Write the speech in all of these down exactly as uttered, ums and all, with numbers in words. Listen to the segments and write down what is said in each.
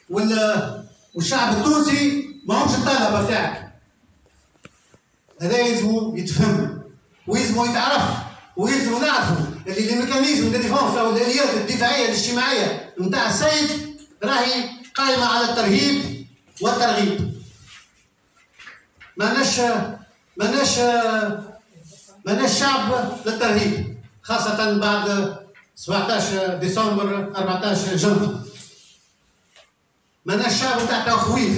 والشعب التونسي ماهمش الطلبه تاعك. هذا يلزمو يتفهم ويلزمو يتعرف ويلزمو نعرفوا اللي لي ميكانيزم دو ديفونس او الاليات الدفاعيه الاجتماعيه نتاع السيد راهي قائمه على الترهيب والترغيب. ماناش ماناش ماناش شعب للترهيب، خاصة بعد سبعطاش ديسمبر أربعطاش جنفي. ماناش شعب تاع تخويف،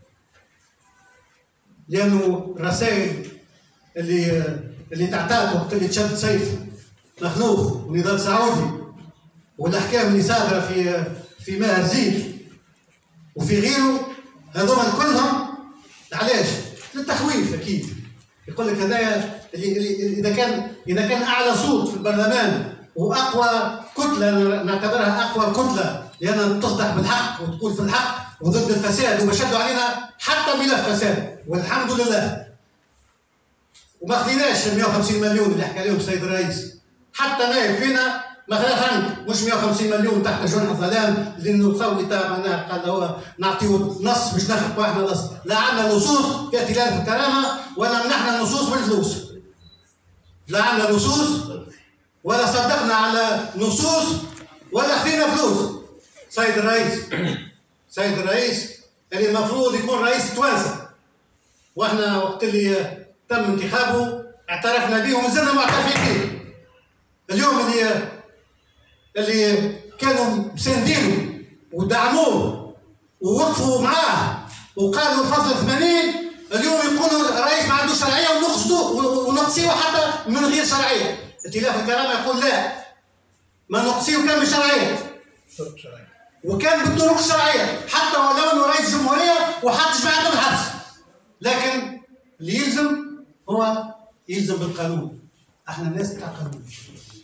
لأنه الرسائل اللي اللي تعتاد وقت اللي تشد سيف مخنوخ ونضال سعودي والأحكام اللي صادرة في في ماهر زيد وفي غيره، هذوما كلهم علاش؟ للتخويف اكيد. يقول لك هذايا اذا كان اذا كان اعلى صوت في البرلمان واقوى كتله، نعتبرها اقوى كتله لانها تصدح بالحق وتقول في الحق وضد الفساد، وما شدوا علينا حتى ملف فساد والحمد لله. وما خذيناش ال مئة وخمسين مليون اللي حكى لهم السيد الرئيس، حتى نايب فينا ما خذا خنق، مش مئة وخمسين مليون تحت جنح الظلام لانه الثوري تاع معناها قال هو نعطيو نص باش ناخذ واحنا نص. لا عندنا نصوص في ائتلاف الكرامه ولا منحنا نصوص بالفلوس. لا عندنا نصوص ولا صدقنا على نصوص ولا خذينا فلوس. سيد الرئيس سيد الرئيس اللي المفروض يكون رئيس توانسه، واحنا وقت اللي تم انتخابه اعترفنا به ومازلنا معترفين به. اليوم اللي اللي كانوا مساندينه ودعموه ووقفوا معاه وقالوا الفصل ثمانين، اليوم يقولوا الرئيس ما عندوش شرعيه ونقصدوا ونقصيه حتى من غير شرعيه. ائتلاف الكرامه يقول لا، ما نقصيه كان بشرعيه وكان بالطرق الشرعيه حتى ولو انه رئيس جمهوريه وحط جماعته بالحبس، لكن اللي يلزم هو يلزم بالقانون. احنا الناس بتاع قانون.